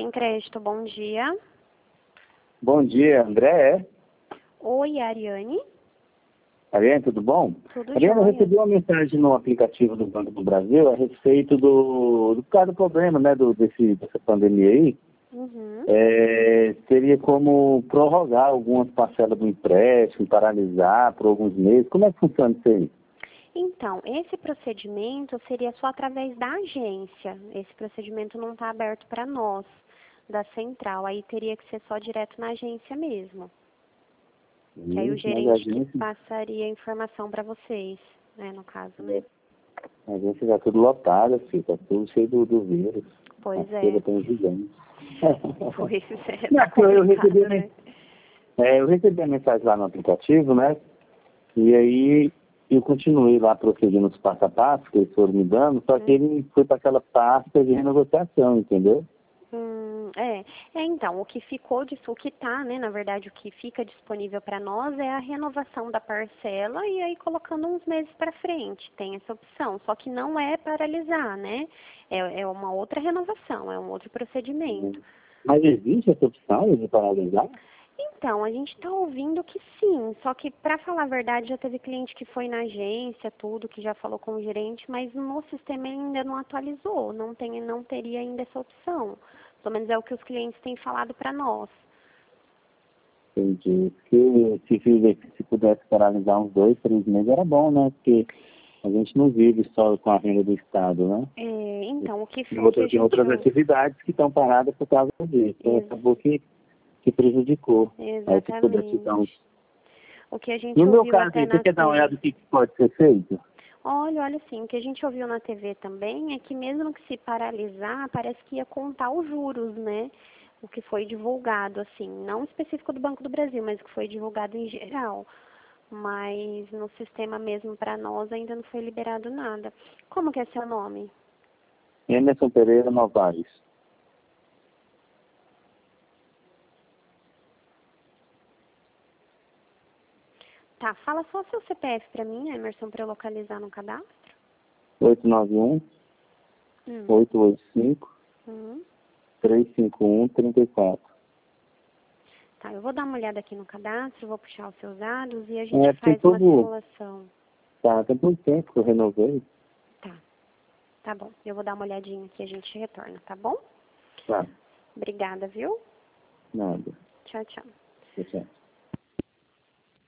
Sem Crédito, bom dia. Bom dia, André. Oi, Ariane. Ariane, tudo bom? Tudo Ariane, eu jóia. recebi uma mensagem no aplicativo do Banco do Brasil a respeito do caso do problema, né, dessa pandemia aí. Uhum. Teria como prorrogar algumas parcelas do empréstimo, paralisar por alguns meses. Como é que funciona isso aí? Então, esse procedimento seria só através da agência. Esse procedimento não está aberto para nós, da central. Aí teria que ser só direto na agência mesmo. Que aí o Mas gerente que passaria a informação para vocês, né, no caso, né? a agência está tudo lotada, filho, tá tudo cheio do vírus. Pois A é. feira tem gigante. Pois é, Não, tá complicado, né? Eu recebi a mensagem lá no aplicativo, né? E aí eu continuei lá procedendo os passo a passo que eles foram me dando, só que ele foi para aquela pasta de renegociação, entendeu? Então, o que ficou disso, o que está, né, na verdade, o que fica disponível para nós é a renovação da parcela e aí colocando uns meses para frente, tem essa opção, só que não é paralisar, né, é uma outra renovação, é um outro procedimento. Mas existe essa opção de paralisar? Então, a gente está ouvindo que sim, só que, para falar a verdade, já teve cliente que foi na agência, tudo, que já falou com o gerente, mas no sistema ele ainda não atualizou, não teria ainda essa opção. Pelo menos é o que os clientes têm falado para nós. Entendi. Se pudesse paralisar uns 2, 3 meses era bom, né? Porque a gente não vive só com a renda do Estado, né? Então, Tem outras atividades que estão paradas por causa disso. Então, acabou que prejudicou. Aí se pudesse dar uns... O que a gente No meu ouviu caso, até você na quer dar uma TV. olhada do que pode ser feito? Olha assim, o que a gente ouviu na TV também é que mesmo que se paralisar, parece que ia contar os juros, né? O que foi divulgado, assim, não específico do Banco do Brasil, mas o que foi divulgado em geral. Mas no sistema mesmo para nós ainda não foi liberado nada. Como que é seu nome? Emerson Pereira Novaes. Tá, fala só seu CPF para mim, Emerson, para eu localizar no cadastro. 891 885 351 34. Tá, eu vou dar uma olhada aqui no cadastro, vou puxar os seus dados e a gente faz uma todo... simulação. Tá, tem muito tempo que eu renovei. Tá bom. Eu vou dar uma olhadinha aqui e a gente retorna, tá bom? Tá. Obrigada, viu? Nada. Tchau, tchau. Tchau.